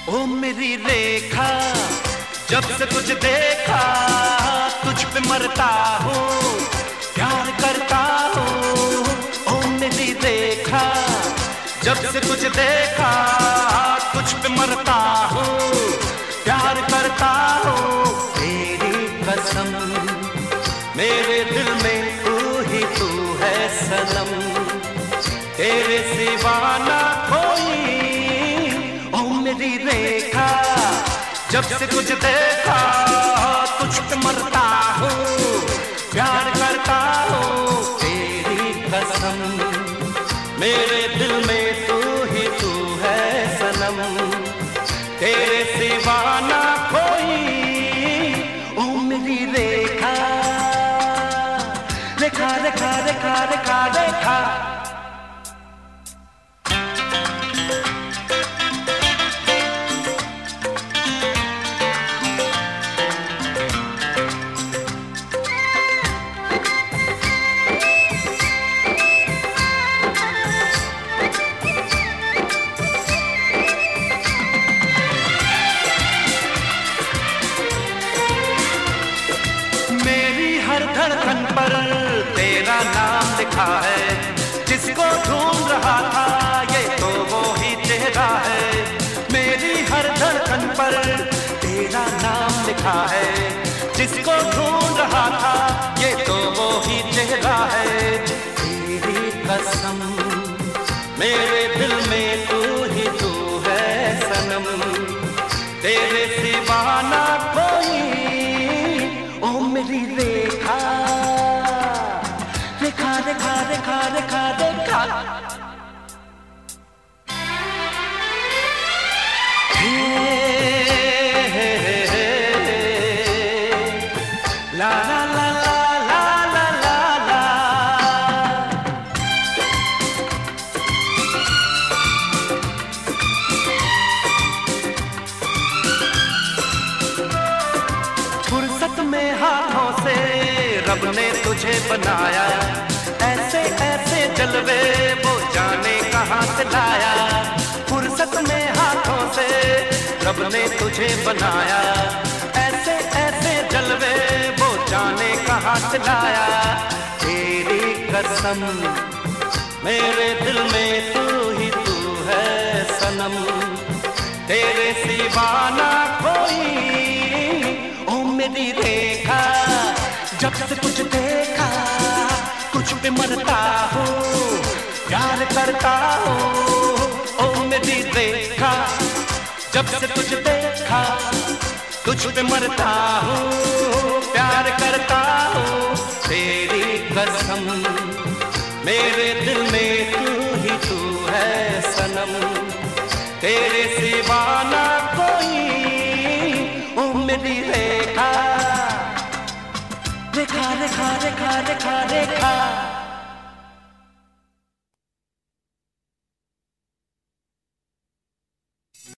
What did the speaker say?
ओ मेरी रेखा, जब से तुझे देखा तुझ पे मरता हूँ, प्यार करता हूँ। ओ मेरी रेखा, जब से तुझे देखा तुझ पे मरता हूँ, प्यार करता हूँ। तेरी कसम, मेरे दिल में तू ही तू है सनम, तेरे सिवा ना कोई। ओ मेरी रेखा, जब से तुझे देखा तुझ पे मरता हूँ, प्यार करता हूँ। तेरी कसम, मेरे दिल में तू ही तू है सनम, तेरे सिवा ना कोई। ओ मेरी रेखा, रेखा रेखा रेखा रेखा रेखा। हर धड़कन पर तेरा नाम लिखा है, जिसको ढूंढ रहा था ये तो वो ही चेहरा है। मेरी हर धड़कन पर तेरा नाम लिखा है, जिसको ढूंढ रहा था ये तो वो ही चेहरा है। तेरी कसम, मेरे दिल में तू ही तू है सनम, तेरे सिवा ना कोई। ओ मेरी रेखा, रेखा रेखा रेखा रेखा रेखा। ला ला ला ला ला ला ला। फुर्सत में हाथों से रब ने तुझे बनाया, ऐसे ऐसे जलवे वो जाने कहाँ से लाया। फुर्सत में हाथों से रब ने तुझे बनाया, ऐसे ऐसे जलवे वो जाने कहाँ से लाया। तेरी कसम, मेरे दिल में तू ही तू है सनम, तेरे सिवा ना कोई। ओ मेरी रेखा, जब से तुझे देखा तुझ पे मरता हूँ, प्यार करता हूँ। ओ मेरी रेखा, जब से तुझे देखा तुझ पे मरता हूँ, प्यार करता हूँ। तेरी कसम, मेरे दिल में तू ही तू है सनम, तेरे सिवा ना कोई। ओ मेरी रेखा, रेखा रेखा रेखा रेखा रेखा।